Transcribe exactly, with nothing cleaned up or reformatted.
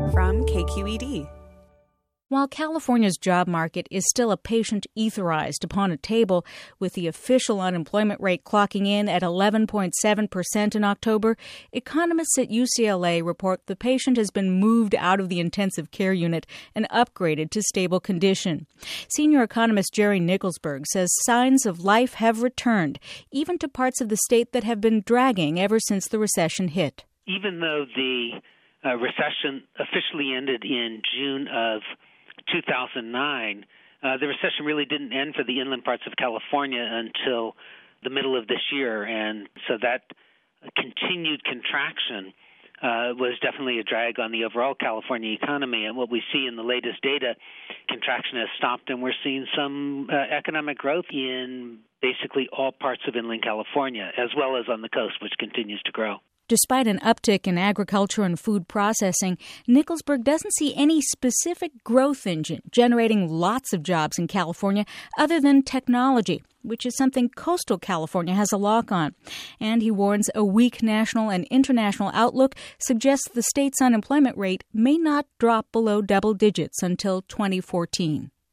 from K Q E D. While California's job market is still a patient etherized upon a table, with the official unemployment rate clocking in at eleven point seven percent in October, economists at U C L A report the patient has been moved out of the intensive care unit and upgraded to stable condition. Senior economist Jerry Nicholsburg says signs of life have returned, even to parts of the state that have been dragging ever since the recession hit. Even though the uh, recession officially ended in June of two thousand nine, uh, the recession really didn't end for the inland parts of California until the middle of this year, and so that continued contraction uh, was definitely a drag on the overall California economy. And what we see in the latest data, contraction has stopped, and we're seeing some uh, economic growth in basically all parts of inland California, as well as on the coast, which continues to grow. Despite an uptick in agriculture and food processing, Nicholsburg doesn't see any specific growth engine generating lots of jobs in California other than technology, which is something coastal California has a lock on. And he warns a weak national and international outlook suggests the state's unemployment rate may not drop below double digits until twenty fourteen.